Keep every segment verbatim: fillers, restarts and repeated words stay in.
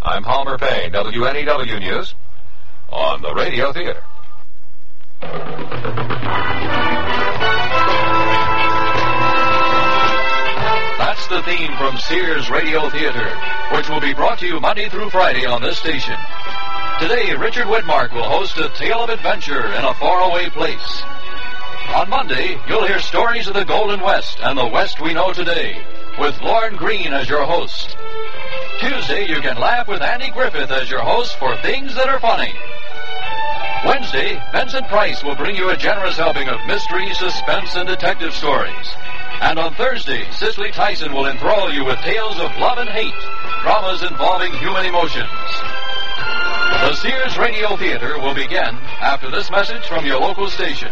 I'm Palmer Payne, W N E W News, on the Radio Theater. That's the theme from Sears Radio Theater, which will be brought to you Monday through Friday on this station. Today, Richard Widmark will host a tale of adventure in a faraway place. On Monday, you'll hear stories of the Golden West and the West we know today, with Lorne Greene as your host. Tuesday, you can laugh with Andy Griffith as your host for Things That Are Funny. Wednesday, Vincent Price will bring you a generous helping of mystery, suspense, and detective stories. And on Thursday, Cicely Tyson will enthrall you with tales of love and hate, dramas involving human emotions. The Sears Radio Theater will begin after this message from your local station.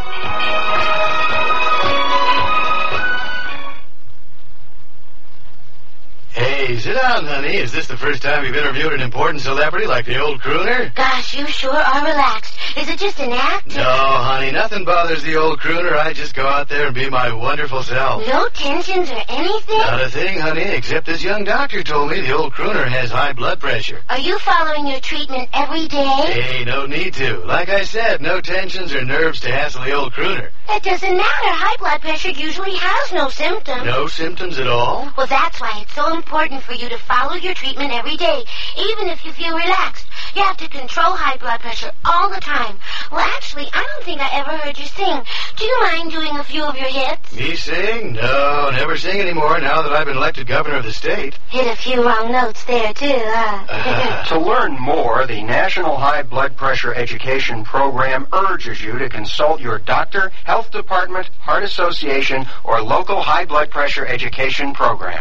Hey, sit down, honey. Is this the first time you've interviewed an important celebrity like the old crooner? Gosh, you sure are relaxed. Is it just an act? No, honey, nothing bothers the old crooner. I just go out there and be my wonderful self. No tensions or anything? Not a thing, honey, except this young doctor told me the old crooner has high blood pressure. Are you following your treatment every day? Hey, no need to. Like I said, no tensions or nerves to hassle the old crooner. That doesn't matter. High blood pressure usually has no symptoms. No symptoms at all? Well, that's why it's so important for you to follow your treatment every day, even if you feel relaxed. You have to control high blood pressure all the time. Well, actually, I don't think I ever heard you sing. Do you mind doing a few of your hits? Me sing? No, never sing anymore now that I've been elected governor of the state. Hit a few wrong notes there, too, huh? Uh, to learn more, the National High Blood Pressure Education Program urges you to consult your doctor, health department, heart association, or local high blood pressure education program.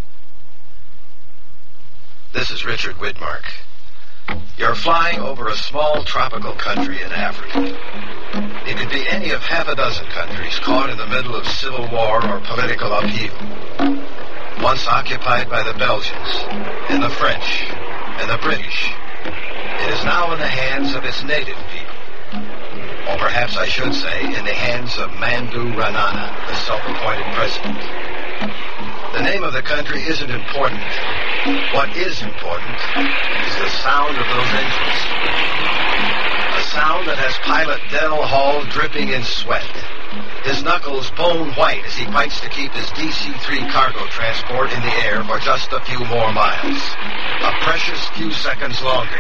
This is Richard Widmark. You're flying over a small tropical country in Africa. It could be any of half a dozen countries caught in the middle of civil war or political upheaval. Once occupied by the Belgians, and the French, and the British, it is now in the hands of its native people. Or perhaps I should say, in the hands of Mandu Ranana, the self-appointed president. The name of the country isn't important. What is important is the sound of those engines. A sound that has pilot Dell Hall dripping in sweat. His knuckles bone white as he fights to keep his D C three cargo transport in the air for just a few more miles. A precious few seconds longer.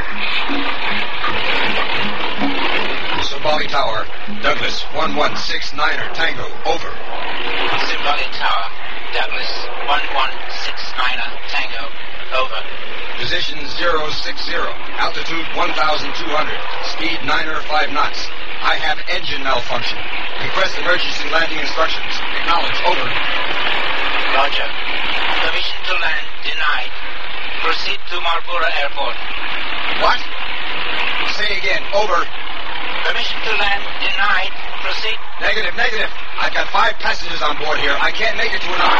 Simbali Tower, Douglas one one six niner Tango, over. Simbali Tower, Douglas one one six niner Tango, over. Position zero six zero, altitude one thousand two hundred, speed niner five knots. I have engine malfunction. Request emergency landing instructions. Acknowledge, over. Roger. Permission to land denied. Proceed to Marlborough Airport. What? Say again, over. Permission to land denied. Proceed. Negative, negative. I've got five passengers on board here. I can't make it to another.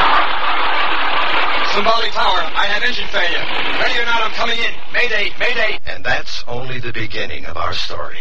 Simbali Tower, I have engine failure. Ready or not, I'm coming in. Mayday, mayday. And that's only the beginning of our story.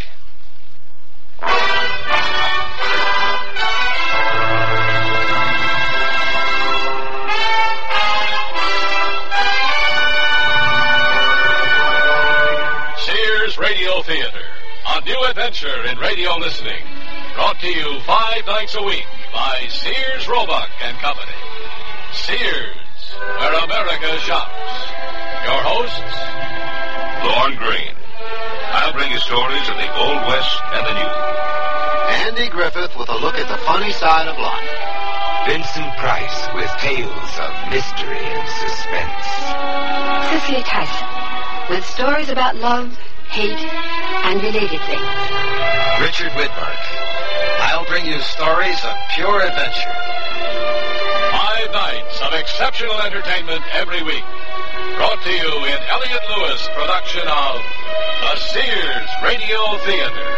Sears Radio Theater, a new adventure in radio listening. Brought to you five nights a week by Sears Roebuck and Company. Sears, where America shops. Your hosts, Lorne Greene. I'll bring you stories of the Old West and the New. Andy Griffith with a look at the funny side of life. Vincent Price with tales of mystery and suspense. Cicely Tyson with stories about love, hate, and related things. Richard Widmark. I'll bring you stories of pure adventure. Five nights of exceptional entertainment every week. Brought to you in Elliott Lewis production of the Sears Radio Theater.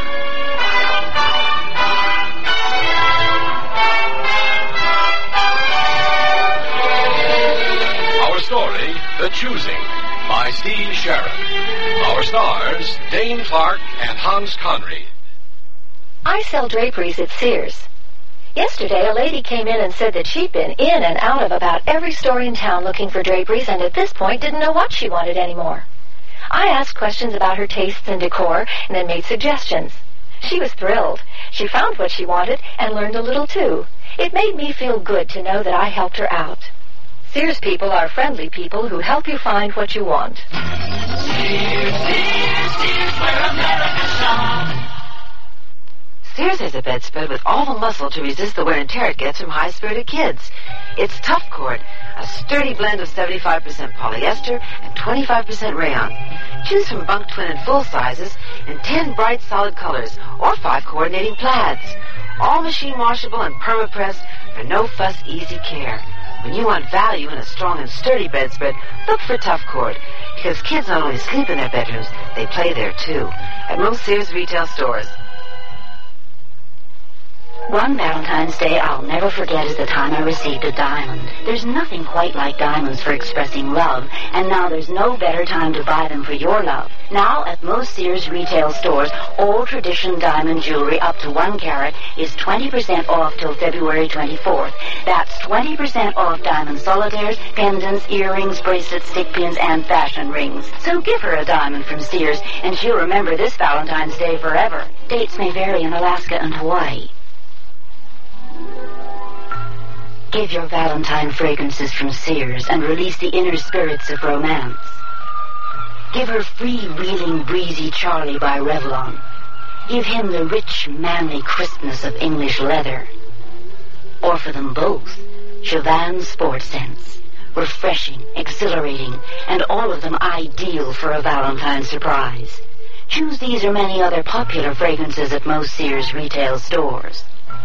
Our story, The Choosing, by Steve Sharon. Our stars, Dane Clark and Hans Conried. I sell draperies at Sears. Yesterday, a lady came in and said that she'd been in and out of about every store in town looking for draperies and at this point didn't know what she wanted anymore. I asked questions about her tastes and decor and then made suggestions. She was thrilled. She found what she wanted and learned a little too. It made me feel good to know that I helped her out. Sears people are friendly people who help you find what you want. Sears, Sears, Sears, where America shops. Sears has a bedspread with all the muscle to resist the wear and tear it gets from high-spirited kids. It's Tough Cord, a sturdy blend of seventy-five percent polyester and twenty-five percent rayon. Choose from bunk, twin, and full sizes in ten bright, solid colors or five coordinating plaids. All machine washable and perma-pressed for no-fuss, easy care. When you want value in a strong and sturdy bedspread, look for Tough Cord, because kids not only sleep in their bedrooms, they play there too. At most Sears retail stores. One Valentine's Day I'll never forget is the time I received a diamond. There's nothing quite like diamonds for expressing love, and now there's no better time to buy them for your love. Now, at most Sears retail stores, all tradition diamond jewelry up to one carat is twenty percent off till February twenty-fourth. That's twenty percent off diamond solitaires, pendants, earrings, bracelets, stick pins, and fashion rings. So give her a diamond from Sears, and she'll remember this Valentine's Day forever. Dates may vary in Alaska and Hawaii. Give your Valentine fragrances from Sears and release the inner spirits of romance. Give her free-wheeling, breezy Charlie by Revlon. Give him the rich, manly crispness of English leather. Or for them both, Chavan's Sport Scents. Refreshing, exhilarating, and all of them ideal for a Valentine surprise. Choose these or many other popular fragrances at most Sears retail stores.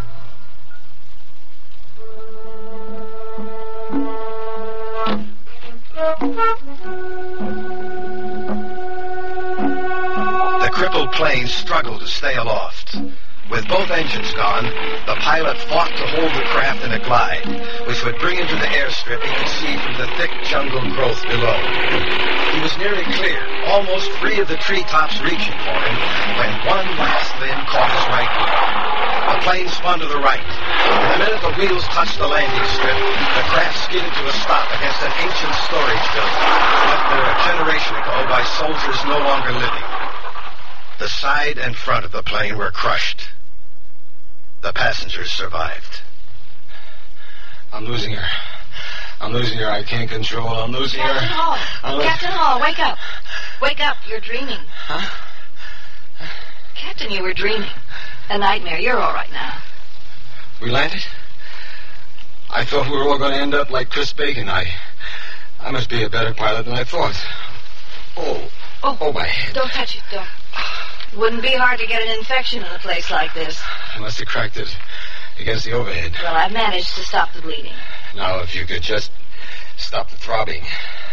The crippled plane struggled to stay aloft. With both engines gone, the pilot fought to hold the craft in a glide, which would bring him to the airstrip he could see from the thick jungle growth below. He was nearly clear, almost free of the treetops reaching for him, when one last limb caught his right wheel. The plane spun to the right. In the minute the wheels touched the landing strip, the craft skidded to a stop against an ancient storage building, left there a generation ago by soldiers no longer living. The side and front of the plane were crushed. The passengers survived. I'm losing her. I'm losing her. I can't control. I'm losing Captain her. Hall. I'm lo- Captain Hall, wake up. Wake up. You're dreaming. Huh? Captain, you were dreaming. A nightmare. You're all right now. We landed? I thought we were all going to end up like Chris Bacon. I I must be a better pilot than I thought. Oh. Oh, oh my head. Don't touch it, don't. It wouldn't be hard to get an infection in a place like this. I must have cracked it against the overhead. Well, I've managed to stop the bleeding. Now, if you could just stop the throbbing.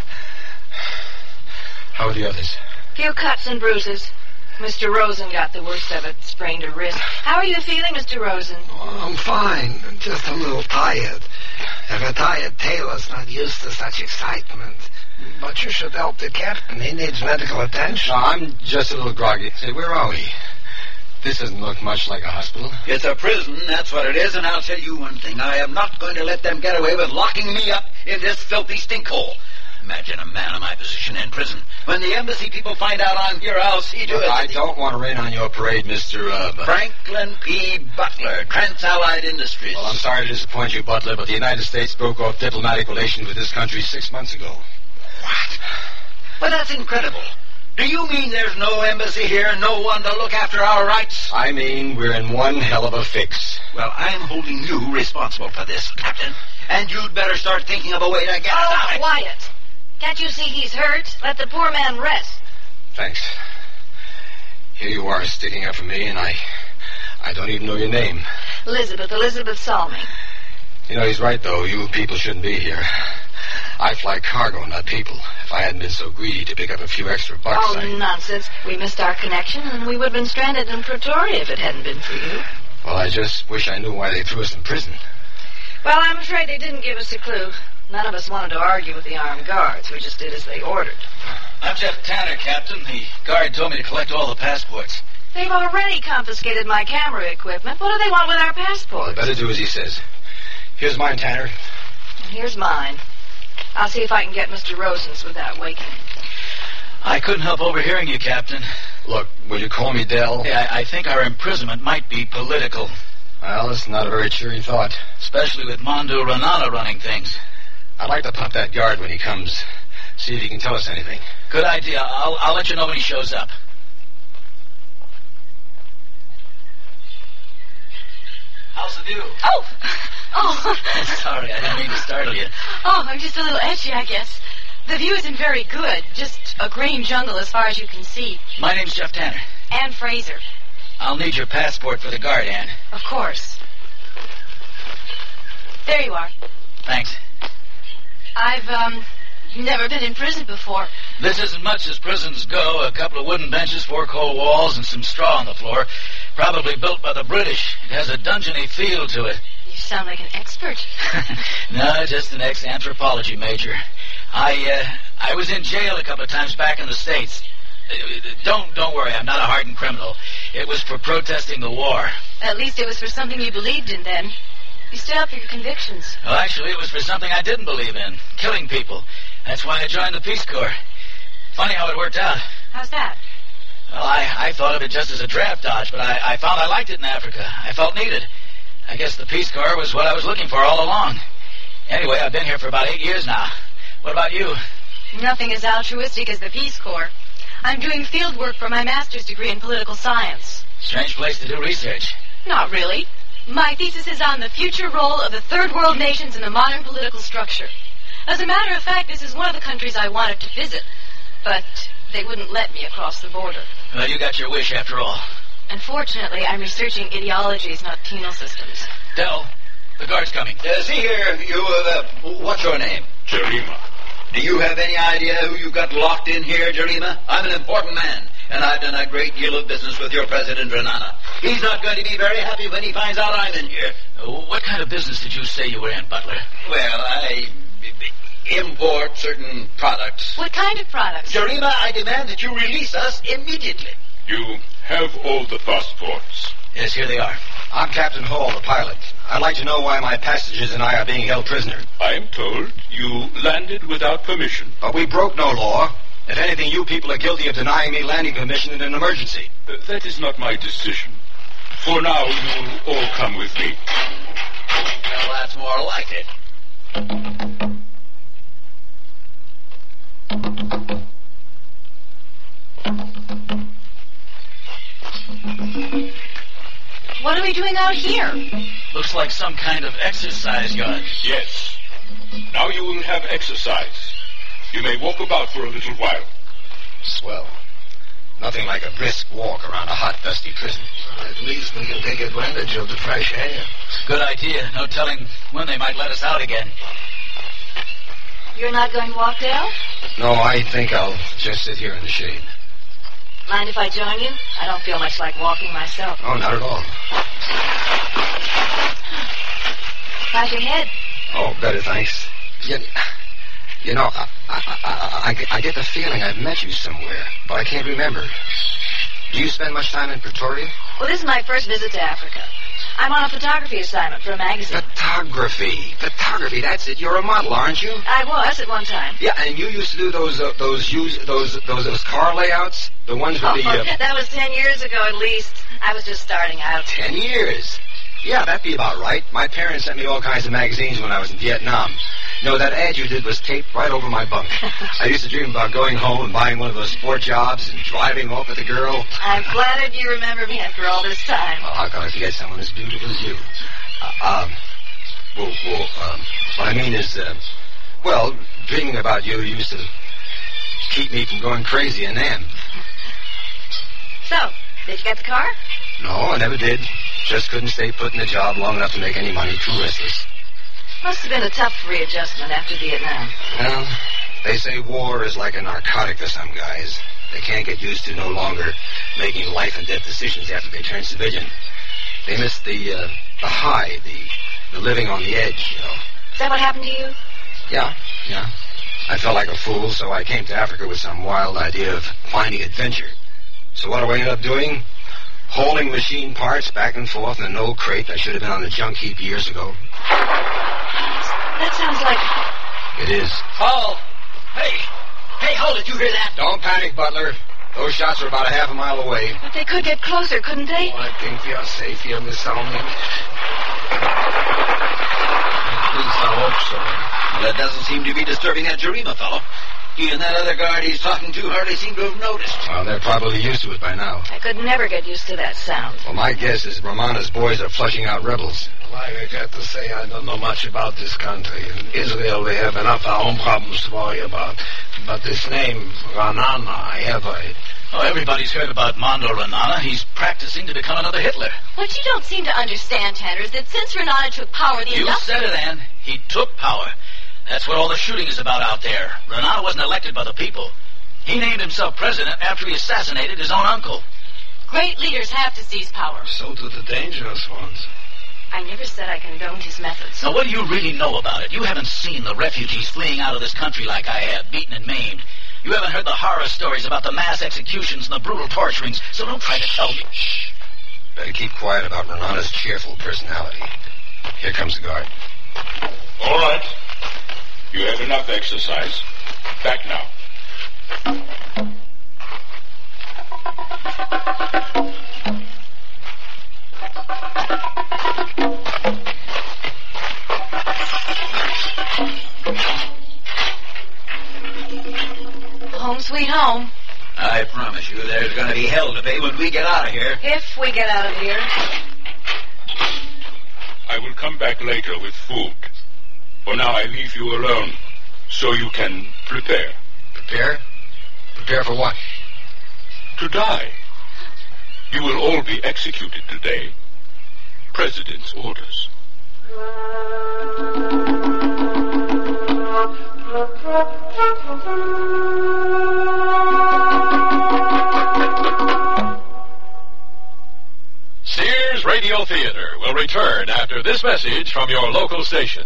How are the others? Few cuts and bruises. Mister Rosen got the worst of it, sprained a wrist. How are you feeling, Mister Rosen? Oh, I'm fine, just a little tired. If a tired tailor's not used to such excitement. But you should help the captain. He needs medical attention. No, I'm just a little groggy. Say, where are we? This doesn't look much like a hospital. It's a prison, that's what it is, and I'll tell you one thing. I am not going to let them get away with locking me up in this filthy stinkhole. Imagine a man in my position in prison. When the embassy people find out I'm here, I'll see to Look, it. I don't want to rain on your parade, Mister Uh, Franklin P. Butler, Trans-Allied Industries. Well, I'm sorry to disappoint you, Butler, but the United States broke off diplomatic relations with this country six months ago. What? Well, that's incredible. Do you mean there's no embassy here, no one to look after our rights? I mean, we're in one hell of a fix. Well, I'm holding you responsible for this, Captain. And you'd better start thinking of a way to get oh, us out. Quiet. Can't you see he's hurt? Let the poor man rest. Thanks. Here you are sticking up for me, and I... I don't even know your name. Elizabeth, Elizabeth Salming. You know, he's right, though. You people shouldn't be here. I fly cargo, not people. If I hadn't been so greedy to pick up a few extra bucks, Oh, I... nonsense. We missed our connection, and we would have been stranded in Pretoria if it hadn't been for you. Well, I just wish I knew why they threw us in prison. Well, I'm afraid they didn't give us a clue. None of us wanted to argue with the armed guards. We just did as they ordered. I'm Jeff Tanner, Captain. The guard told me to collect all the passports. They've already confiscated my camera equipment. What do they want with our passports? I better do as he says. Here's mine, Tanner. Here's mine. I'll see if I can get Mister Rosen's without waking him. I couldn't help overhearing you, Captain. Look, will you call me Dell? Yeah, I, I think our imprisonment might be political. Well, it's not a very cheery thought. Especially with Mondo Renana running things. I'd like to pop that guard when he comes. See if he can tell us anything. Good idea. I'll, I'll let you know when he shows up. How's the view? Oh! Oh! Sorry, I didn't mean to startle you. Oh, I'm just a little edgy, I guess. The view isn't very good. Just a green jungle as far as you can see. My name's Jeff Tanner. Ann Fraser. I'll need your passport for the guard, Ann. Of course. There you are. Thanks. I've, um, never been in prison before. This isn't much as prisons go. A couple of wooden benches, four cold walls, and some straw on the floor. Probably built by the British. It has a dungeony feel to it. You sound like an expert. No, just an ex-anthropology major. I, uh, I was in jail a couple of times back in the States. Don't, don't worry, I'm not a hardened criminal. It was for protesting the war. At least it was for something you believed in then. You stood up for your convictions. Well, actually, it was for something I didn't believe in. Killing people. That's why I joined the Peace Corps. Funny how it worked out. How's that? Well, I, I thought of it just as a draft dodge, but I, I found I liked it in Africa. I felt needed. I guess the Peace Corps was what I was looking for all along. Anyway, I've been here for about eight years now. What about you? Nothing as altruistic as the Peace Corps. I'm doing field work for my master's degree in political science. Strange place to do research. Not really. My thesis is on the future role of the third world nations in the modern political structure. As a matter of fact, this is one of the countries I wanted to visit, but they wouldn't let me across the border. Well, you got your wish after all. Unfortunately, I'm researching ideologies, not penal systems. Dell, the guard's coming. Uh, see here, you, uh, what's your name? Jarima. Do you have any idea who you got locked in here, Jarima? I'm an important man, and I've done a great deal of business with your President Renana. He's not going to be very happy when he finds out I'm in here. Uh, what kind of business did you say you were in, Butler? Well, I import certain products. What kind of products? Jarima, I demand that you release us immediately. You have all the passports. Yes, here they are. I'm Captain Hall, the pilot. I'd like to know why my passengers and I are being held prisoner. I am told you landed without permission. But we broke no law. If anything, you people are guilty of denying me landing permission in an emergency. Uh, that is not my decision. For now, you will all come with me. Well, that's more like it. What are we doing out here? Looks like some kind of exercise yard. Yes. Now you will have exercise. You may walk about for a little while. Swell. Nothing like a brisk walk around a hot, dusty prison. At least we can take advantage of the fresh air. Good idea. No telling when they might let us out again. You're not going to walk, Dale? No, I think I'll just sit here in the shade. Mind if I join you? I don't feel much like walking myself. Oh, not at all. How's your head? Oh, better, thanks. You, you know, I, I, I, I, I get the feeling I've met you somewhere, but I can't remember. Do you spend much time in Pretoria? Well, this is my first visit to Africa. I'm on a photography assignment for a magazine. Photography. Photography, that's it. You're a model, aren't you? I was at one time. Yeah, and you used to do those uh, those use those those those car layouts, the ones with oh, the. Uh, that was ten years ago at least. I was just starting out. Ten years. Yeah, that'd be about right. My parents sent me all kinds of magazines when I was in Vietnam. You know, that ad you did was taped right over my bunk. I used to dream about going home and buying one of those sport jobs and driving off with a girl. I'm flattered you remember me after all this time. Well, how can I forget someone as beautiful as you? Uh, um, well, well um, what I mean is, uh, well, dreaming about you used to keep me from going crazy in them. So, did you get the car? No, I never did. Just couldn't stay put in a job long enough to make any money. Too restless. Must have been a tough readjustment after Vietnam. Well, they say war is like a narcotic to some guys. They can't get used to no longer making life and death decisions after they turn civilian. They miss the uh, the high, the the living on the edge, you know. Is that what happened to you? Yeah, yeah. I felt like a fool, so I came to Africa with some wild idea of finding adventure. So what do I end up doing? Hauling machine parts back and forth in an old crate that should have been on the junk heap years ago. That sounds like... It is. Paul! Hey! Hey, hold it, you hear that? Don't panic, Butler. Those shots are about a half a mile away. But they could get closer, couldn't they? Oh, I think we are safe here, Miss Salmon. At least I hope so. Well, that doesn't seem to be disturbing that Jarima fellow. He and that other guard he's talking to hardly seem to have noticed. Well, they're probably used to it by now. I could never get used to that sound. Well, my guess is Romana's boys are flushing out rebels. Well, I got to say I don't know much about this country. In Israel, we have enough our own problems to worry about. But this name, Ra'anana, I have heard. Oh, everybody's heard about Mondo Ra'anana. He's practicing to become another Hitler. What you don't seem to understand, Tanner, is that since Ra'anana took power, the You industrial... said it, Ann. He took power. That's what all the shooting is about out there. Ra'anana wasn't elected by the people. He named himself president after he assassinated his own uncle. Great leaders have to seize power. So do the dangerous ones. I never said I condoned his methods. Now, what do you really know about it? You haven't seen the refugees fleeing out of this country like I have, beaten and maimed. You haven't heard the horror stories about the mass executions and the brutal torturings, so don't try to tell me. Shh. Better keep quiet about Ra'anana's cheerful personality. Here comes the guard. All right. You had enough exercise. Back now. Home sweet home. I promise you there's going to be hell to pay when we get out of here. If we get out of here. I will come back later with food. For now, I leave you alone, so you can prepare. Prepare? Prepare for what? To die. You will all be executed today. President's orders. Sears Radio Theater will return after this message from your local station.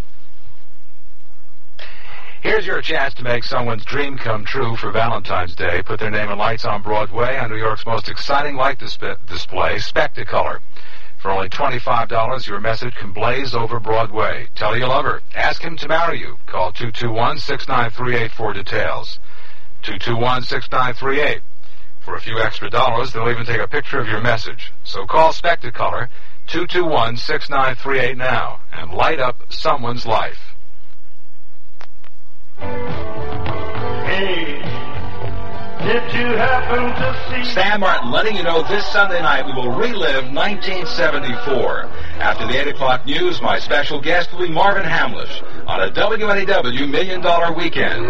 Here's your chance to make someone's dream come true for Valentine's Day. Put their name in lights on Broadway on New York's most exciting light dis- display, Spectacolor. For only twenty-five dollars, your message can blaze over Broadway. Tell you love her. Ask him to marry you. Call two two one, six nine three eight for details. two two one, six nine three eight. For a few extra dollars, they'll even take a picture of your message. So call Spectacolor, two two one, six nine three eight now, and light up someone's life. Hey, did you happen to see... Stan Martin letting you know this Sunday night we will relive nineteen seventy-four. After the eight o'clock news, my special guest will be Marvin Hamlish on a W N E W Million Dollar Weekend.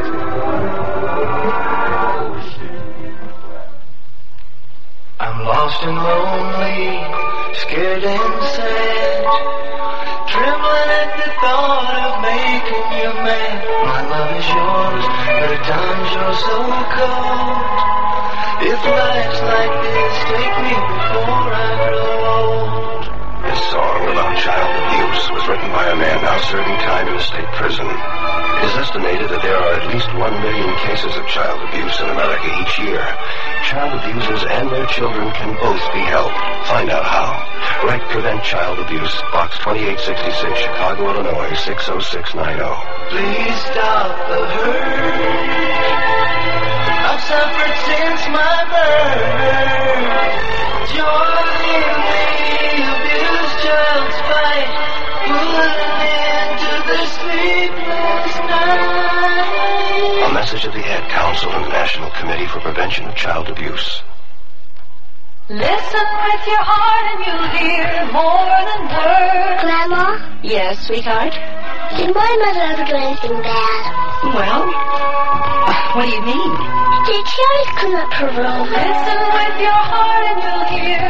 I'm lost and lonely, scared and sad, trembling at the thought of making you mad. My love is yours, but at times you're so cold. If life's like this, take me before I grow old. This song about child abuse was written by a man now serving time in a state prison. It is estimated that there are at least one million cases of child abuse in America each year. Child abusers and their children can both be helped. Find out how. Write Prevent Child Abuse, Box twenty-eight sixty-six, Chicago, Illinois, six oh six nine oh. Please stop the hurt I've suffered since my birth. Join in the abused child's fight. Put an end to the sleepless night. A message of the Ad Council and the National Committee for Prevention of Child Abuse. Listen with your heart and you'll hear more than words. Grandma? Yes, sweetheart? Did my mother ever do anything bad? Well, what do you mean? Did she always clean up her room? Listen with your heart and you'll hear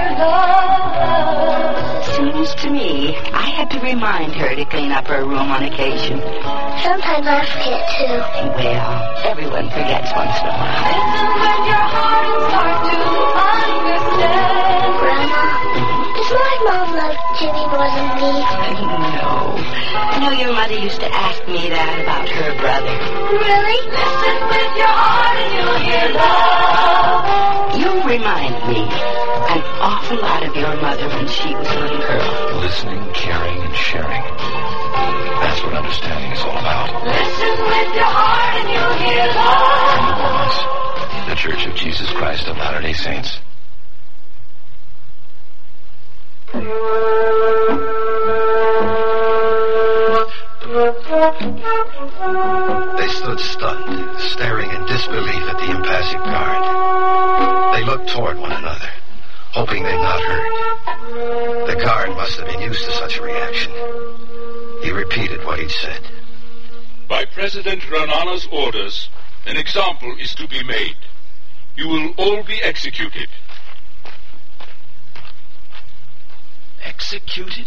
love. Seems to me I had to remind her to clean up her room on occasion. Sometimes I forget too. Well, everyone forgets once in a while. Listen with your heart and start to understand. Grandma, does my mom love Jimmy more than me? No. I know your mother used to ask me that about her brother. Really? Listen with your heart and you'll hear love. You remind me. And awful lot of your mother when she was a little girl. Listening, caring, and sharing. That's what understanding is all about. Listen with your heart and you'll hear love. The Church of Jesus Christ of Latter-day Saints. They stood stunned, staring in disbelief at the impassive guard. They looked toward one another, hoping they'd not heard. The guard must have been used to such a reaction. He repeated what he'd said. By President Ra'anana's orders, an example is to be made. You will all be executed. Executed?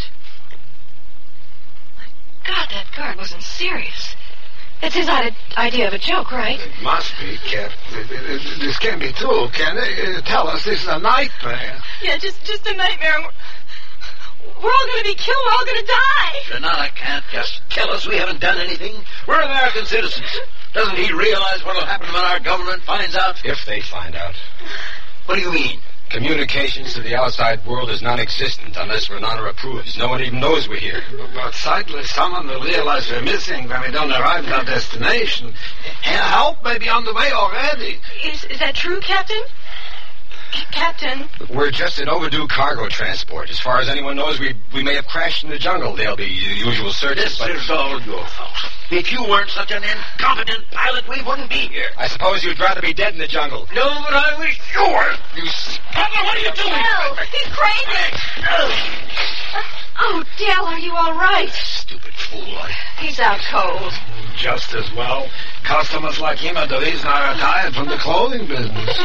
God, that guard wasn't serious. It's his idea of a joke, right? It must be, Captain. This can't be true, can it? Uh, tell us this is a nightmare. Yeah, just just a nightmare. We're all going to be killed. We're all going to die. Ra'anana can't just kill us. We haven't done anything. We're American citizens. Doesn't he realize what will happen when our government finds out? If they find out. What do you mean? Communications to the outside world is non-existent unless Ra'anana approves. No one even knows we're here. But, but sadly, someone will realize we're missing when we don't arrive at our destination. And help may be on the way already. Is, is that true, Captain? C- Captain? We're just an overdue cargo transport. As far as anyone knows, we we may have crashed in the jungle. There'll be usual searches, This but... is all your fault. If you weren't such an incompetent pilot, we wouldn't be here. I suppose you'd rather be dead in the jungle. No, but I wish you were. You... Papa, what are you doing? Dale, he's crazy. Oh, Dale, are you all right? Stupid fool. He's out cold. Just as well. Customers like him are the reason I retired from the clothing business.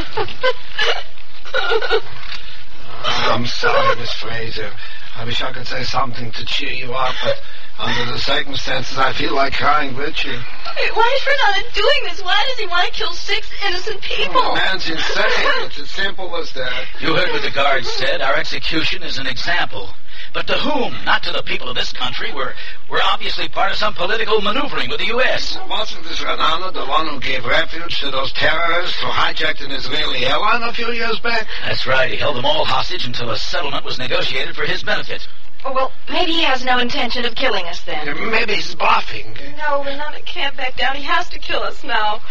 I'm sorry, Miss Fraser. I wish I could say something to cheer you up, but under the circumstances, I feel like crying with you. Why is Ra'anana doing this? Why does he want to kill six innocent people? Oh, the man's insane. It's as simple as that. You heard what the guard said. Our execution is an example. But to whom? Not to the people of this country. We're, we're obviously part of some political maneuvering with the U S Wasn't this Ra'anana the one who gave refuge to those terrorists who hijacked an Israeli airline a few years back? That's right. He held them all hostage until a settlement was negotiated for his benefit. Oh, well, maybe he has no intention of killing us then. Maybe he's bluffing. No, Ra'anana can't back down. He has to kill us now.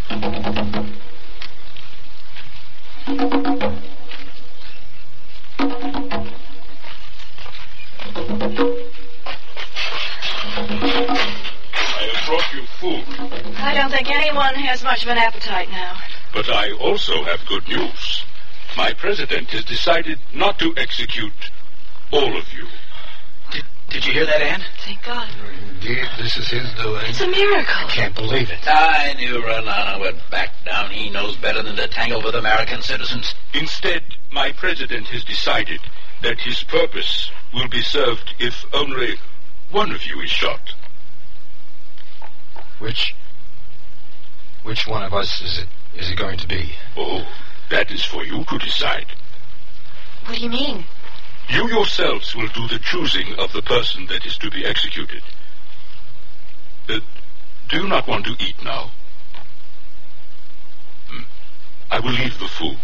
I have brought you food. I don't think anyone has much of an appetite now. But I also have good news. My president has decided not to execute all of you. Did, did you hear that, Ann? Thank God. Indeed, this is his doing. It's a miracle. I can't believe it. I knew Ra'anana would back down. He knows better than to tangle with American citizens. Instead, my president has decided that his purpose will be served if only one of you is shot. Which... Which one of us is it, is it going to be? Oh, that is for you to decide. What do you mean? You yourselves will do the choosing of the person that is to be executed. Uh, do you not want to eat now? Hmm. I will leave the food.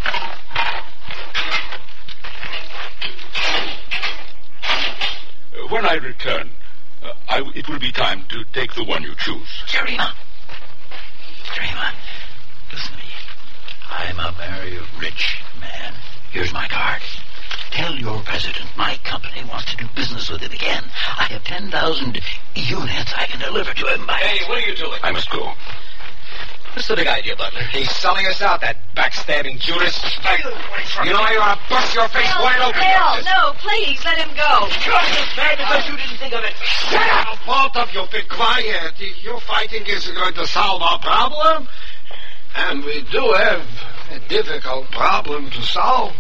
Uh, when I return, uh, I w- it will be time to take the one you choose. Jerima. Jerima, listen to me. I'm a very rich man. Here's my card. Tell your president my company wants to do business with him again. I have ten thousand units I can deliver to him by... Hey, what are you doing? I must go. What's the big idea, Butler? He's selling us out, that backstabbing Judas. You know you're gonna bust your face Dale, wide open. Dale, no, please, let him go. You're just mad because you didn't think of it. Shut up, both of you. Be quiet. Your fighting isn't going to solve our problem. And we do have a difficult problem to solve.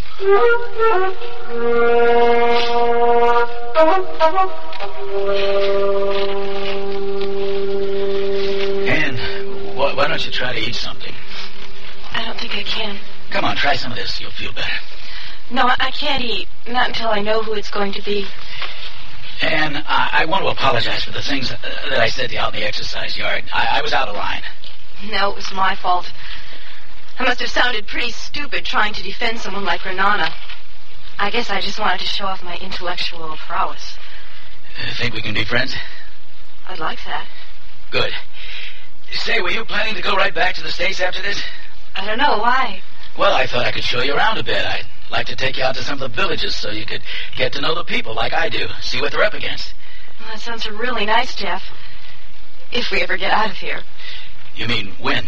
Ann, wh- why don't you try to eat something? I don't think I can. Come on, try some of this. You'll feel better. No, I, I can't eat. Not until I know who it's going to be. Ann, I, I want to apologize for the things uh, that I said to you out in the exercise yard. I, I was out of line. No, it was my fault. I must have sounded pretty stupid trying to defend someone like Ra'anana. I guess I just wanted to show off my intellectual prowess. Uh, think we can be friends? I'd like that. Good. Say, were you planning to go right back to the States after this? I don't know. Why? Well, I thought I could show you around a bit. I'd like to take you out to some of the villages so you could get to know the people like I do. See what they're up against. Well, that sounds really nice, Jeff. If we ever get out of here. You mean when?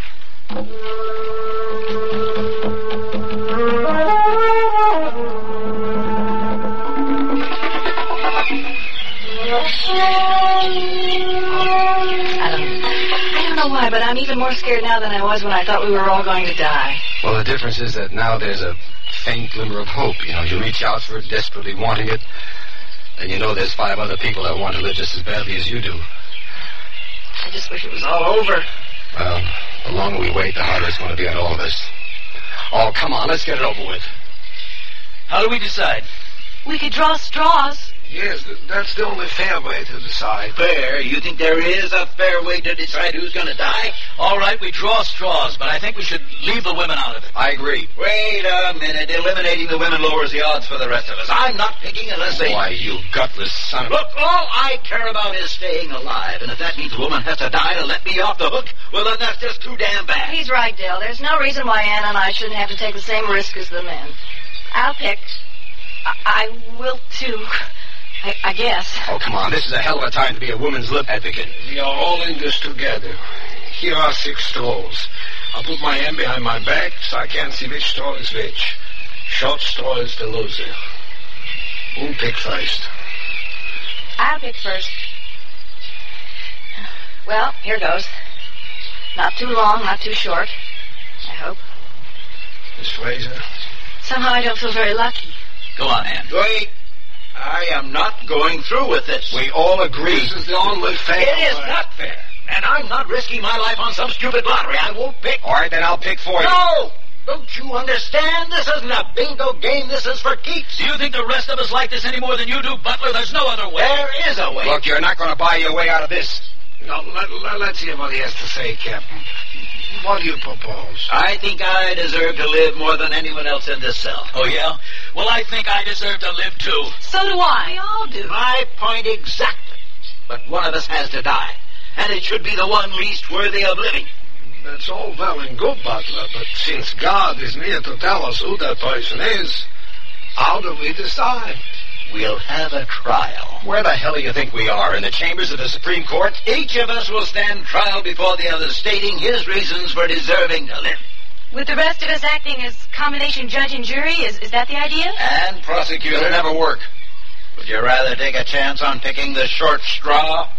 I don't, I don't know why, but I'm even more scared now than I was when I thought we were all going to die. Well, the difference is that now there's a faint glimmer of hope. You know, you reach out for it, desperately wanting it, and you know there's five other people that want to live just as badly as you do. I just wish it was all over. Well, the longer we wait, the harder it's going to be on all of us. Oh, come on, let's get it over with. How do we decide? We could draw straws. Yes, that's the only fair way to decide. Fair? You think there is a fair way to decide who's going to die? All right, we draw straws, but I think we should leave the women out of it. I agree. Wait a minute. Eliminating the women lowers the odds for the rest of us. I'm not picking unless they... Why, you gutless son of a... Look, all I care about is staying alive, and if that means a woman has to die to let me off the hook, well, then that's just too damn bad. He's right, Dale. There's no reason why Anna and I shouldn't have to take the same risk as the men. I'll pick. I, I will, too. I, I guess. Oh, come on. This is a hell of a time to be a woman's lib advocate. We are all in this together. Here are six straws. I'll put my hand behind my back so I can't see which straw is which. Short straw is the loser. Who'll pick first? I'll pick first. Well, here goes. Not too long, not too short. I hope. Miss Fraser? Somehow I don't feel very lucky. Go on, Ann. Wait. I am not going through with this. We all agree. This is the only fair It is way. not fair. And I'm not risking my life on some stupid lottery. I won't pick. All right, then I'll pick for you. No! Don't you understand? This isn't a bingo game. This is for keeps. Do you think the rest of us like this any more than you do, Butler? There's no other way. There is a way. Look, you're not going to buy your way out of this. No, let, let, let's hear what he has to say, Captain. What do you propose? I think I deserve to live more than anyone else in this cell. Oh, yeah? Well, I think I deserve to live, too. So do I. We all do. My point exactly. But one of us has to die. And it should be the one least worthy of living. That's all well and good, Butler, but since God is near to tell us who that person is, how do we decide? We'll have a trial. Where the hell do you think we are? In the chambers of the Supreme Court? Each of us will stand trial before the other, stating his reasons for deserving to live. With the rest of us acting as combination judge and jury, is, is that the idea? And prosecutor. It'll never work. Would you rather take a chance on picking the short straw?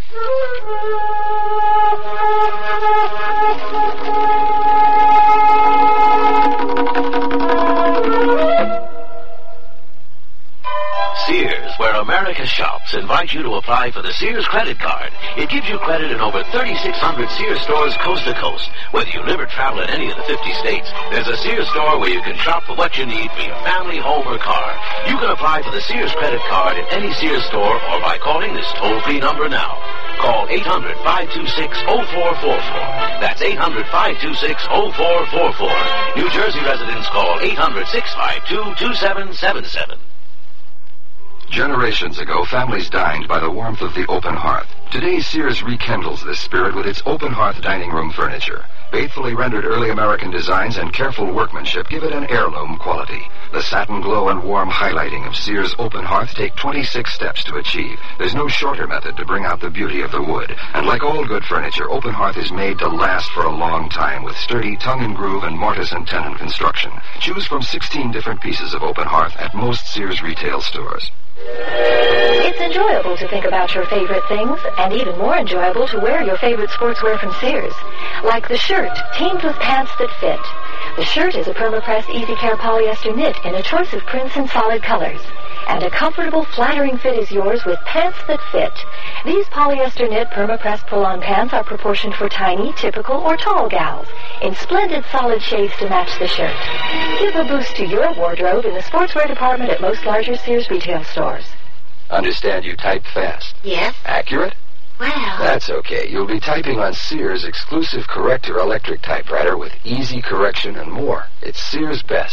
Sears, where America shops, invites you to apply for the Sears credit card. It gives you credit in over thirty-six hundred Sears stores coast to coast. Whether you live or travel in any of the fifty states, there's a Sears store where you can shop for what you need for your family, home, or car. You can apply for the Sears credit card at any Sears store or by calling this toll-free number now. Call eight hundred, five two six, oh four four four. That's eight hundred, five two six, oh four four four. New Jersey residents call eight hundred, six five two, two seven seven seven. Generations ago, families dined by the warmth of the open hearth. Today, Sears rekindles this spirit with its open hearth dining room furniture. Faithfully rendered early American designs and careful workmanship give it an heirloom quality. The satin glow and warm highlighting of Sears open hearth take twenty-six steps to achieve. There's no shorter method to bring out the beauty of the wood. And like all good furniture, open hearth is made to last for a long time with sturdy tongue and groove and mortise and tenon construction. Choose from sixteen different pieces of open hearth at most Sears retail stores. It's enjoyable to think about your favorite things, and even more enjoyable to wear your favorite sportswear from Sears. Like the shirt, teamed with pants that fit. The shirt is a Permapress Easy Care polyester knit in a choice of prints and solid colors. And a comfortable, flattering fit is yours with pants that fit. These polyester knit Permapress pull-on pants are proportioned for tiny, typical, or tall gals, in splendid solid shades to match the shirt. Give a boost to your wardrobe in the sportswear department at most larger Sears retail stores. Understand you type fast. Yes? Accurate? Well... That's okay. You'll be typing on Sears' exclusive Corrector electric typewriter with easy correction and more. It's Sears' best.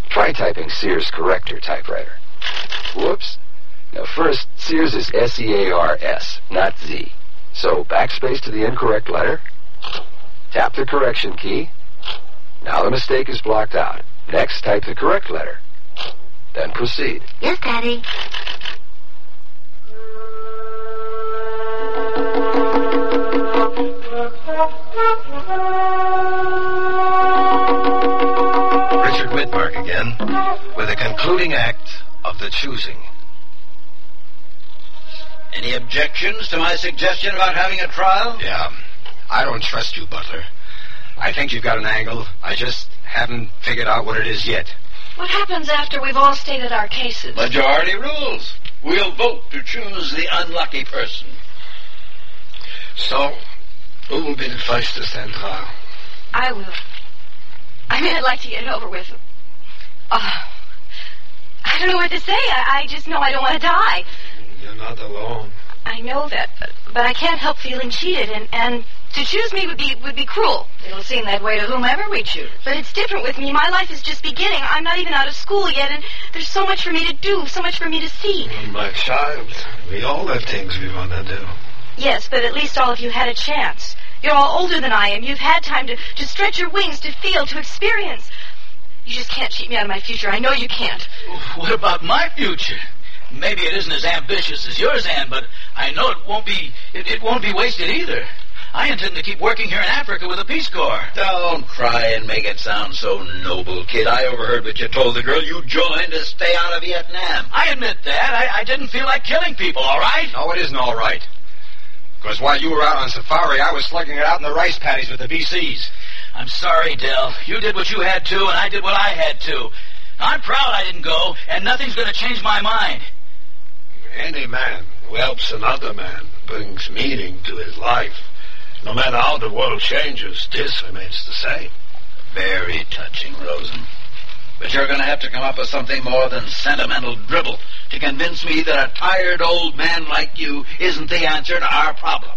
Try typing Sears Corrector typewriter. Whoops. Now first, Sears is S E A R S, not Z. So backspace to the incorrect letter. Tap the correction key. Now the mistake is blocked out. Next, type the correct letter. Then proceed. Yes, Daddy. Richard Widmark again, with the concluding act of the choosing. Any objections to my suggestion about having a trial? Yeah. I don't trust you, Butler. I think you've got an angle. I just haven't figured out what it is yet. What happens after we've all stated our cases? Majority rules. We'll vote to choose the unlucky person. So, who will be the first to stand trial? I will. I mean, I'd like to get it over with. Uh, I don't know what to say. I, I just know I don't want to die. You're not alone. I know that, but, but I can't help feeling cheated, and, and to choose me would be would be cruel. It'll seem that way to whomever we choose. But it's different with me. My life is just beginning. I'm not even out of school yet, and there's so much for me to do, so much for me to see. Well, my child, we all have things we want to do. Yes, but at least all of you had a chance. You're all older than I am. You've had time to, to stretch your wings, to feel, to experience. You just can't cheat me out of my future. I know you can't. What about my future? Maybe it isn't as ambitious as yours, Anne, but I know it won't be it, it won't be wasted either. I intend to keep working here in Africa with the Peace Corps. Don't cry and make it sound so noble, kid. I overheard what you told the girl you joined to stay out of Vietnam. I admit that. I, I didn't feel like killing people, all right? No, it isn't all right. Because while you were out on safari, I was slugging it out in the rice paddies with the V Cs. I'm sorry, Del. You did what you had to, and I did what I had to. I'm proud I didn't go, and nothing's going to change my mind. Any man who helps another man brings meaning to his life. No matter how the world changes, this remains the same. Very touching, Rosen. But you're going to have to come up with something more than sentimental dribble to convince me that a tired old man like you isn't the answer to our problem.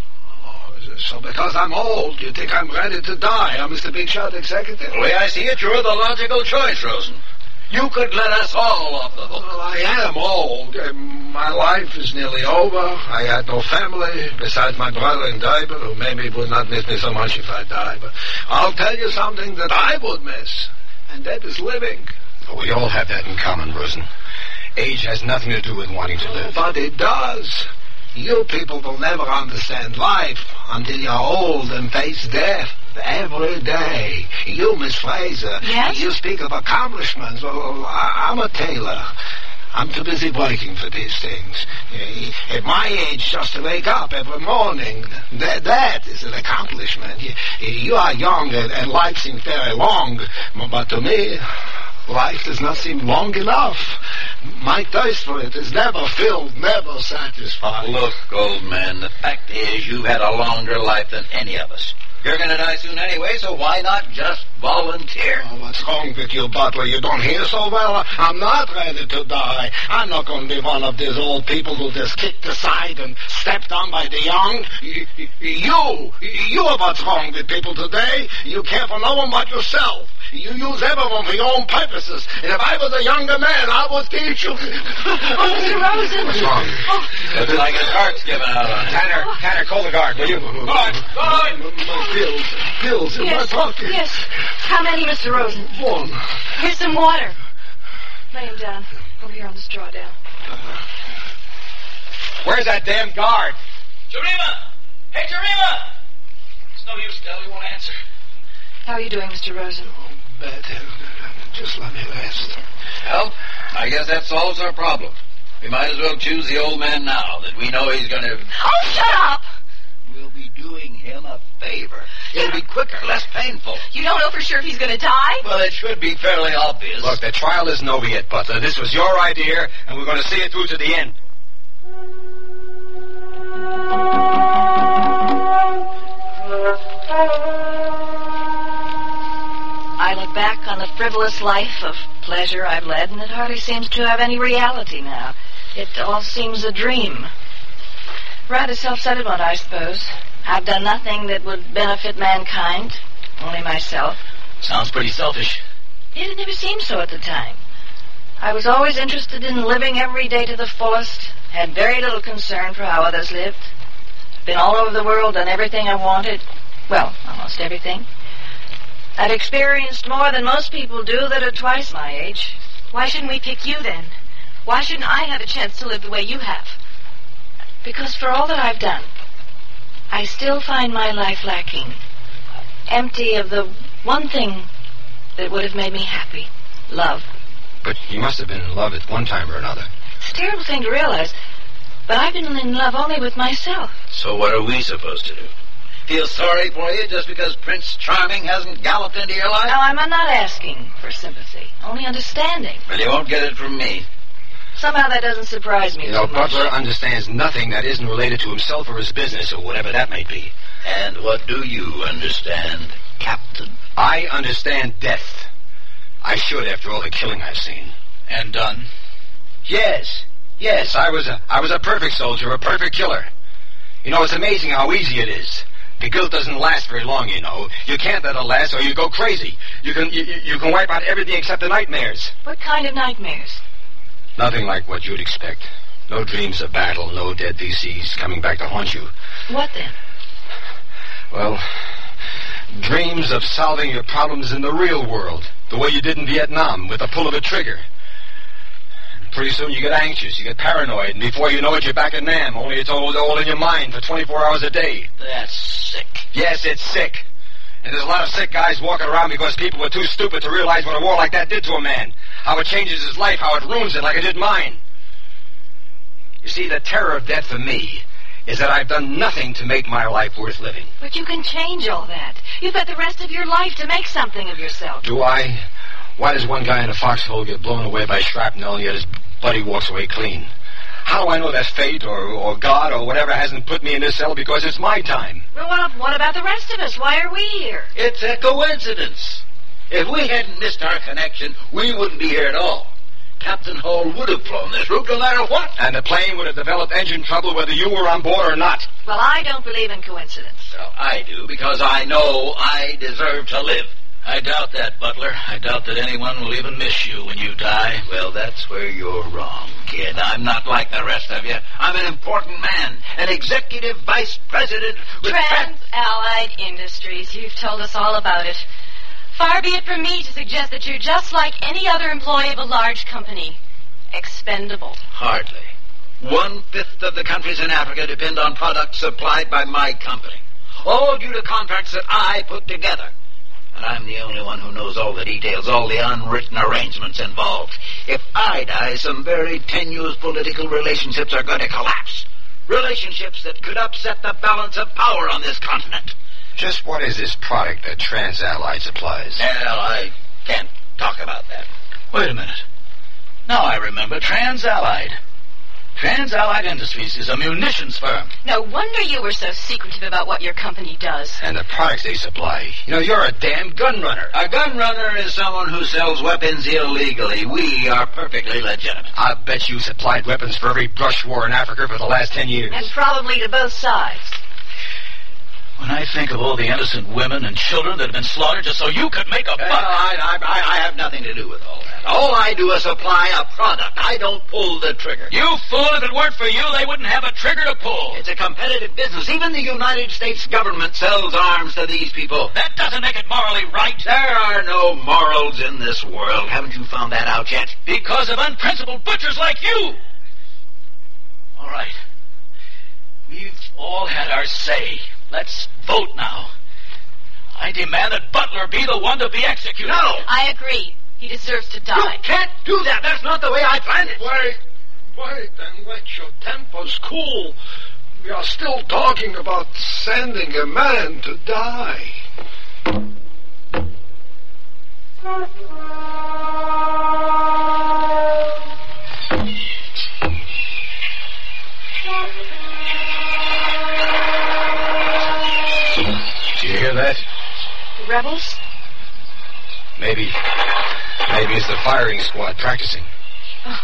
Oh, so because I'm old, you think I'm ready to die? I'm Mister Big Shot Executive. The way I see it, you're the logical choice, Rosen. You could let us all off the hook. Well, I am old. Uh, my life is nearly over. I had no family besides my brother in Diaper, who maybe would not miss me so much if I die. But I'll tell you something that I would miss, and that is living. Oh, we all have that in common, Rosen. Age has nothing to do with wanting to live. But it does. You people will never understand life until you're old and face death every day. You, Miss Fraser, yes? You speak of accomplishments. Well, I, I'm a tailor. I'm too busy working for these things. At my age, just to wake up every morning, that, that is an accomplishment. You, you are young and, and life seems very long, but to me, life does not seem long enough. My thirst for it is never filled, never satisfied. Look, old man, the fact is you've had a longer life than any of us. You're going to die soon anyway, so why not just volunteer? Oh, what's wrong with you, Butler? You don't hear so well? I'm not ready to die. I'm not going to be one of these old people who just kicked aside and stepped on by the young. You, you, you are what's wrong with people today. You care for no one but yourself. You use everyone for your own purposes. And if I was a younger man, I would teach you. Oh, Mister Rosen. What's wrong? Oh. Looks like his heart's giving out on him. Tanner, Tanner, call the guard, will you? Guard, guard! My pills, pills in Yes, my pocket. yes. How many, Mister Rosen? One. Here's some water. Lay him down. Over here on the straw down. Uh, Where's that damn guard? Jarima! Hey, Jarima! It's no use, Del. He won't answer. How are you doing, Mister Rosen? Oh, bad. Just let me rest. Well, I guess that solves our problem. We might as well choose the old man now that we know he's going to... Oh, shut up! We'll be doing him a favor. It'll be quicker, less painful. You don't know for sure if he's going to die? Well, it should be fairly obvious. Look, the trial isn't over yet, Butler. This was your idea, and we're going to see it through to the end. I look back on the frivolous life of pleasure I've led, and it hardly seems to have any reality now. It all seems a dream. Rather self-centered one, I suppose. I've done nothing that would benefit mankind, only myself. Sounds pretty selfish. It had never seemed so at the time. I was always interested in living every day to the fullest, had very little concern for how others lived. Been all over the world, done everything I wanted. Well, almost everything. I'd experienced more than most people do that are twice my age. Why shouldn't we pick you then? Why shouldn't I have a chance to live the way you have? Because for all that I've done, I still find my life lacking. Empty of the one thing that would have made me happy. Love. But you must have been in love at one time or another. It's a terrible thing to realize, but I've been in love only with myself. So what are we supposed to do? Feel sorry for you just because Prince Charming hasn't galloped into your life? No, I'm not asking for sympathy, only understanding. Well, you won't get it from me. Somehow that doesn't surprise me You know, too much. Butler understands nothing that isn't related to himself or his business or whatever that may be. And what do you understand, Captain? I understand death. I should after all the killing I've seen. And done? Yes. Yes, I was a I was a perfect soldier, a perfect killer. You know, it's amazing how easy it is. The guilt doesn't last very long, you know. You can't let it last or you go crazy. You can you, you can wipe out everything except the nightmares. What kind of nightmares? Nothing like what you'd expect. No dreams of battle, no dead V Cs coming back to haunt you. What then? Well, dreams of solving your problems in the real world, the way you did in Vietnam, with the pull of a trigger. Pretty soon you get anxious, you get paranoid, and before you know it, you're back at Nam, only it's all, all in your mind for twenty-four hours a day. That's sick. Yes, it's sick. And there's a lot of sick guys walking around because people were too stupid to realize what a war like that did to a man. How it changes his life, how it ruins it like it did mine. You see, the terror of death for me is that I've done nothing to make my life worth living. But you can change all that. You've got the rest of your life to make something of yourself. Do I? Why does one guy in a foxhole get blown away by shrapnel and yet his buddy walks away clean? How do I know that's fate or, or God or whatever hasn't put me in this cell because it's my time? Well, what, what about the rest of us? Why are we here? It's a coincidence. If we hadn't missed our connection, we wouldn't be here at all. Captain Hall would have flown this route no matter what. And the plane would have developed engine trouble whether you were on board or not. Well, I don't believe in coincidence. Well, I do, because I know I deserve to live. I doubt that, Butler. I doubt that anyone will even miss you when you die. Well, that's where you're wrong, kid. I'm not like the rest of you. I'm an important man, an executive vice president with... Trans-Allied Industries. You've told us all about it. Far be it from me to suggest that you're just like any other employee of a large company. Expendable. Hardly. One-fifth of the countries in Africa depend on products supplied by my company. All due to contracts that I put together. And I'm the only one who knows all the details, all the unwritten arrangements involved. If I die, some very tenuous political relationships are going to collapse. Relationships that could upset the balance of power on this continent. Just what is this product that Trans-Allied supplies? Well, I can't talk about that. Wait a minute. Now I remember Trans-Allied. Trans-Allied Industries is a munitions firm. No wonder you were so secretive about what your company does. And the products they supply. You know, you're a damn gun runner. A gun runner is someone who sells weapons illegally. We are perfectly legitimate. I bet you supplied weapons for every brush war in Africa for the last ten years. And probably to both sides. When I think of all the innocent women and children that have been slaughtered just so you could make a buck... Well, I, I, I have nothing to do with all that. All I do is supply a product. I don't pull the trigger. You fool, if it weren't for you, they wouldn't have a trigger to pull. It's a competitive business. Even the United States government sells arms to these people. That doesn't make it morally right. There are no morals in this world. Haven't you found that out yet? Because of unprincipled butchers like you. All right. We've all had our say. Let's vote now. I demand that Butler be the one to be executed. No! I agree. He deserves to die. You can't do that. That's not the way I planned it. Wait, wait, and let your tempers cool. We are still talking about sending a man to die. Do you hear that? The rebels? Maybe, maybe it's the firing squad practicing. Oh.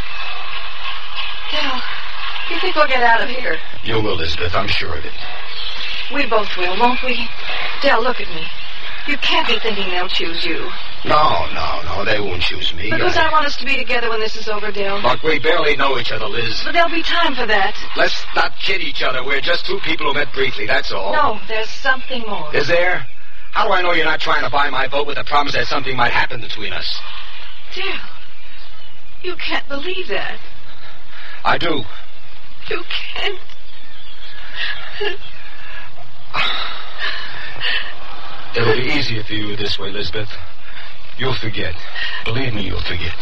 Dale, do you think we'll get out of here? You will, Elizabeth. I'm sure of it. We both will, won't we? Dale, look at me. You can't be thinking they'll choose you. No, no, no, they won't choose me. Because I... I want us to be together when this is over, Dale. But we barely know each other, Liz. But there'll be time for that. Let's not kid each other. We're just two people who met briefly, that's all. No, there's something more. Is there? How do I know you're not trying to buy my vote with the promise that something might happen between us? Dale, you can't believe that. I do. You can't. It'll be easier for you this way, Elizabeth. You'll forget. Believe me, you'll forget.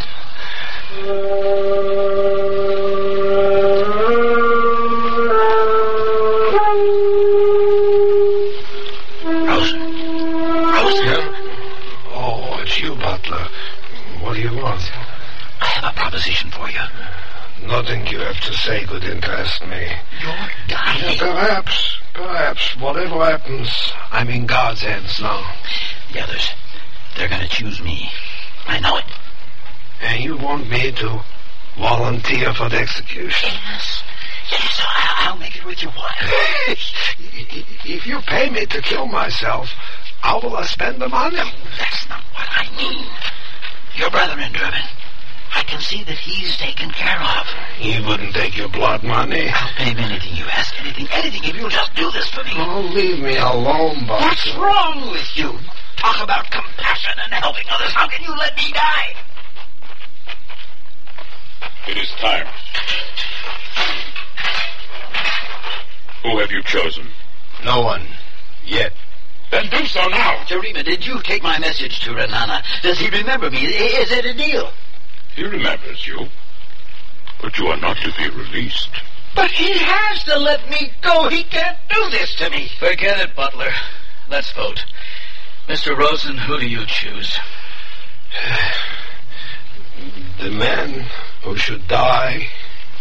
Rosen. Rosen? Yeah? Oh, it's you, Butler. What do you want? I have a proposition for you. Nothing you have to say could interest me. You're dying. Yeah, perhaps, perhaps. Whatever happens, I'm in God's hands now. The others, they're going to choose me. I know it. And you want me to volunteer for the execution? Yes. Yes, I'll, I'll make it with your wife. If you pay me to kill myself, how will I spend the money? No, that's not what I mean. Your brother in Durban. I can see that he's taken care of. He wouldn't take your blood money. I'll pay him anything you ask, anything, anything, if you'll just do this for me. Oh, leave me alone, Buster. What's wrong with you? Talk about compassion and helping others. How can you let me die? It is time. Who have you chosen? No one. Yet. Then do so now. Jarima, did you take my message to Renana? Does he remember me? Is it a deal? He remembers you. But you are not to be released. But he has to let me go. He can't do this to me. Forget it, Butler. Let's vote. Mister Rosen, who do you choose? The man who should die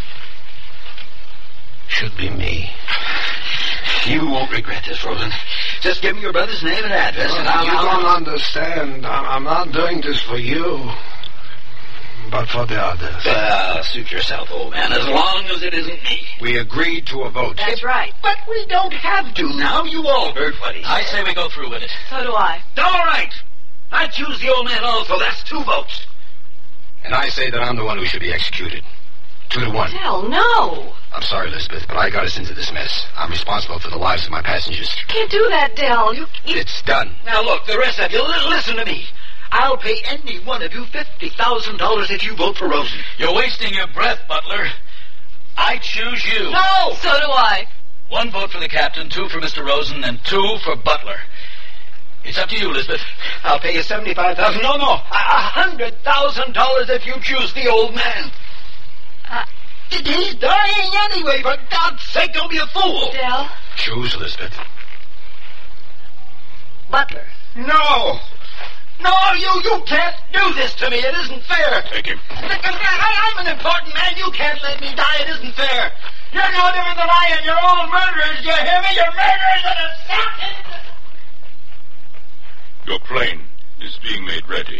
should be me. You won't regret this, Rosen. Just give me your brother's name and address, well, and I'll... You I'll... don't understand. I'm not doing this for you, but for the others. Well, suit yourself, old man, as long as it isn't me. We agreed to a vote. That's right. But we don't have to now. You all heard what he said. I say we go through with it. So do I. All right. I choose the old man also. That's two votes. And I say that I'm the one who should be executed. Two to one. Hell, no. I'm sorry, Elizabeth, but I got us into this mess. I'm responsible for the lives of my passengers. You can't do that, Dell. You, you... It's done. Now, look, the rest of you, li- listen to me. I'll pay any one of you fifty thousand dollars if you vote for Rosen. You're wasting your breath, Butler. I choose you. No! So do I. One vote for the captain, two for Mister Rosen, and two for Butler. It's up to you, Elizabeth. I'll pay you seventy-five thousand dollars. No, no, a hundred thousand dollars if you choose the old man. Uh, He's dying anyway. For God's sake, don't be a fool. Dell. Choose, Elizabeth. Butler. No. No, you you can't do this to me. It isn't fair. Take him. I, I'm an important man. You can't let me die. It isn't fair. You're no different than I am. You're all murderers. You hear me? You're murderers and assassins. Your plane is being made ready.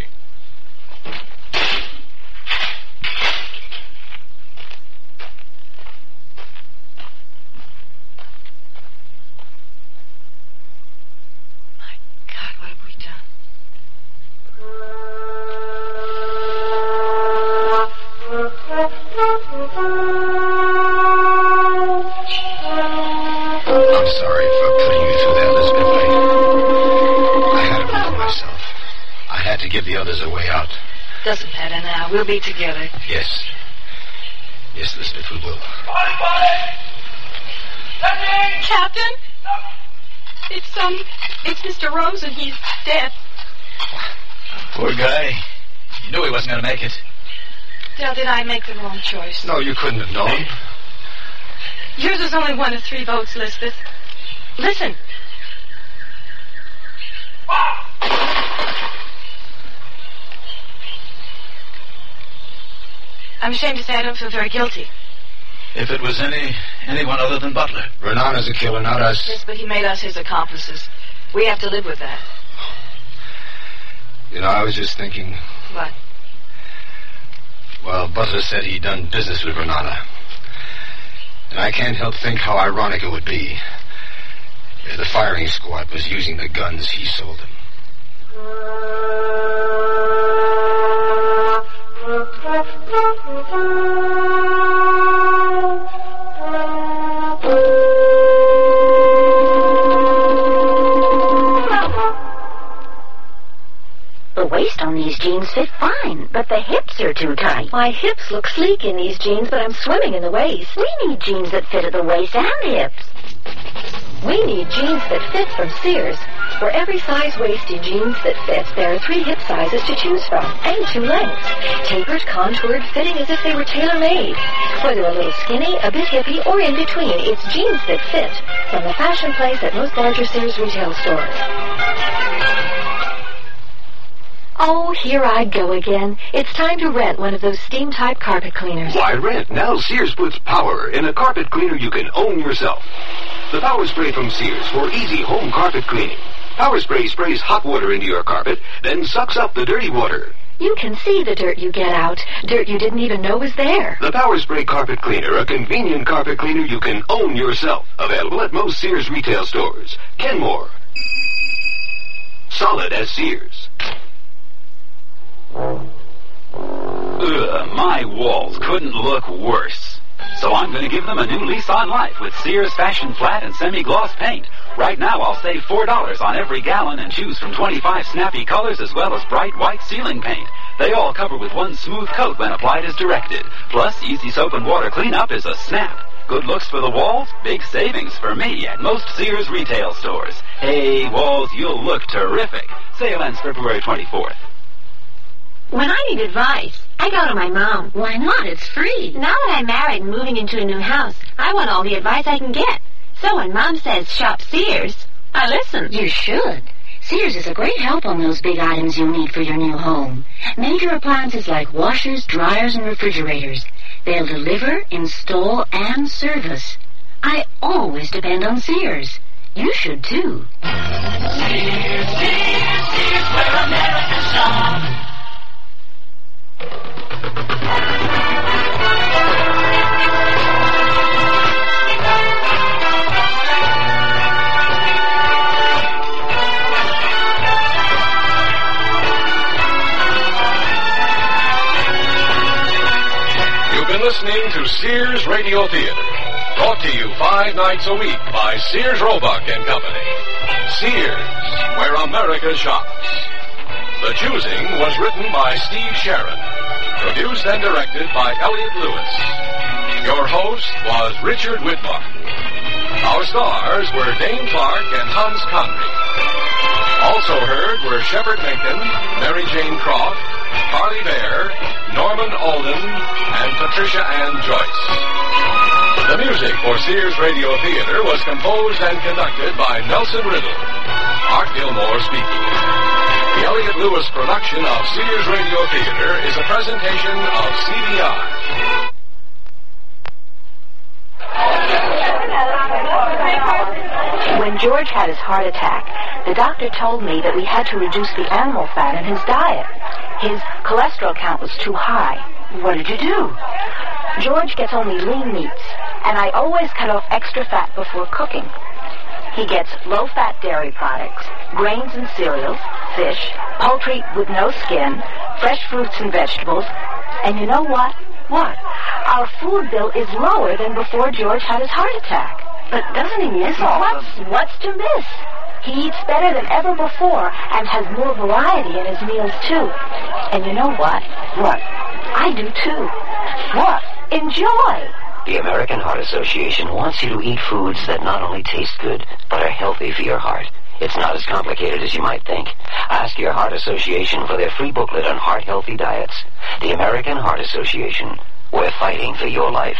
I'm sorry for putting you through that, Elizabeth. I, I had to prove myself. I had to give the others a way out. Doesn't matter now. We'll be together. Yes. Yes, Elizabeth, we will. Captain? It's, um, it's Mister Rosen. He's dead. Poor guy. You knew he wasn't going to make it. Dell, did I make the wrong choice? No, you couldn't have known. Yours was only one of three votes, Elizabeth. Listen. I'm ashamed to say I don't feel very guilty. If it was any anyone other than Butler. Renana's a killer, not us. Yes, but he made us his accomplices. We have to live with that. You know, I was just thinking... What? Well, Butler said he'd done business with Renana. And I can't help think how ironic it would be if the firing squad was using the guns he sold them. these jeans fit fine, but the hips are too tight. My hips look sleek in these jeans, but I'm swimming in the waist. We need jeans that fit at the waist and hips. We need jeans that fit from Sears. For every size waist in jeans that fits, there are three hip sizes to choose from, and two lengths. Tapered, contoured, fitting as if they were tailor-made. Whether a little skinny, a bit hippie, or in between, it's jeans that fit. From the fashion place at most larger Sears retail stores. Oh, here I go again. It's time to rent one of those steam-type carpet cleaners. Why rent? Now Sears puts power in a carpet cleaner you can own yourself. The Power Spray from Sears for easy home carpet cleaning. Power Spray sprays hot water into your carpet, then sucks up the dirty water. You can see the dirt you get out. Dirt you didn't even know was there. The Power Spray Carpet Cleaner, a convenient carpet cleaner you can own yourself. Available at most Sears retail stores. Kenmore. Solid as Sears. Ugh, my walls couldn't look worse. So I'm going to give them a new lease on life with Sears Fashion Flat and Semi-Gloss Paint. Right now I'll save four dollars on every gallon and choose from twenty-five snappy colors as well as bright white ceiling paint. They all cover with one smooth coat when applied as directed. Plus, easy soap and water cleanup is a snap. Good looks for the walls, big savings for me at most Sears retail stores. Hey, walls, you'll look terrific. Sale ends February twenty-fourth. When I need advice, I go to my mom. Why not? It's free. Now that I'm married and moving into a new house, I want all the advice I can get. So when Mom says shop Sears, I listen. You should. Sears is a great help on those big items you'll need for your new home. Major appliances like washers, dryers, and refrigerators. They'll deliver, install, and service. I always depend on Sears. You should too. Sears, Sears, Sears, where America shop. You've been listening to Sears Radio Theater, brought to you five nights a week by Sears Roebuck and Company. Sears, where America shops. The Choosing was written by Steve Sharon, produced and directed by Elliott Lewis. Your host was Richard Widmark. Our stars were Dane Clark and Hans Conry. Also heard were Shepard Menken, Mary Jane Croft, Harley Bear, Norman Alden, and Patricia Ann Joyce. The music for Sears Radio Theater was composed and conducted by Nelson Riddle. Art Gilmore speaking. The Elliott Lewis production of Sears Radio Theater is a presentation of C B I. When George had his heart attack, the doctor told me that we had to reduce the animal fat in his diet. His cholesterol count was too high. What did you do? George gets only lean meats, and I always cut off extra fat before cooking. He gets low-fat dairy products, grains and cereals, fish, poultry with no skin, fresh fruits and vegetables. And you know what? What? Our food bill is lower than before George had his heart attack. But doesn't he miss all what's, of them? What's to miss? He eats better than ever before and has more variety in his meals, too. And you know what? What? I do, too. What? Enjoy. The American Heart Association wants you to eat foods that not only taste good, but are healthy for your heart. It's not as complicated as you might think. Ask your Heart Association for their free booklet on heart-healthy diets. The American Heart Association. We're fighting for your life.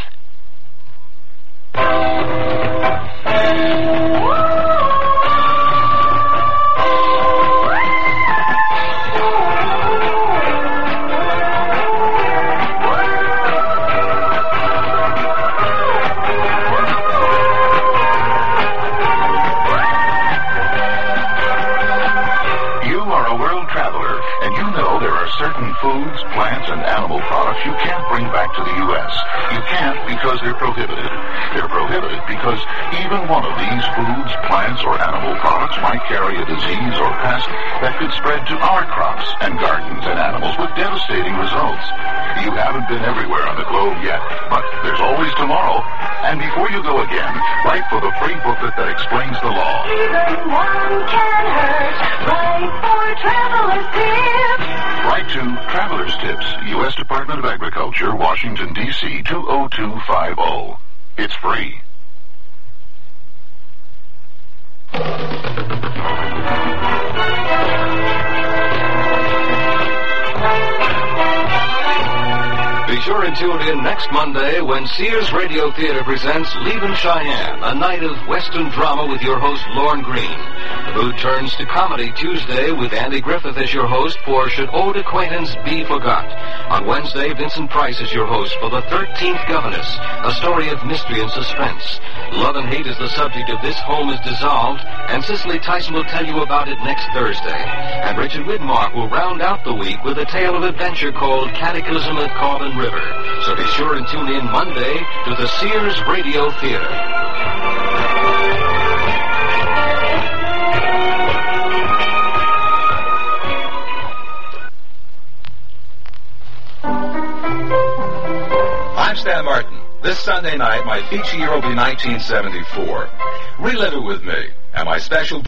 Certain foods, plants, and animal products you can't bring back to the U S You can't because they're prohibited. They're prohibited because even one of these foods, plants, or animal products might carry a disease or pest that could spread to our crops and gardens and animals with devastating results. You haven't been everywhere on the globe yet, but there's always tomorrow. And before you go again, write for the free booklet that explains the law. Even one can hurt, right for traveler's tips. Write to Traveler's Tips, U S Department of Agriculture, Washington, D C two oh two five oh. It's free. Be sure and tune in next Monday when Sears Radio Theater presents Leavin' Cheyenne, a night of Western drama with your host, Lorne Green. The mood turns to comedy Tuesday with Andy Griffith as your host for Should Old Acquaintance Be Forgot? On Wednesday, Vincent Price is your host for The Thirteenth Governess, a story of mystery and suspense. Love and hate is the subject of This Home is Dissolved, and Cicely Tyson will tell you about it next Thursday. And Richard Widmark will round out the week with a tale of adventure called Cataclysm at Corbin River. So be sure and tune in Monday to the Sears Radio Theater. I'm Stan Martin. This Sunday night, my feature year will be nineteen seventy-four. Relive it with me and my special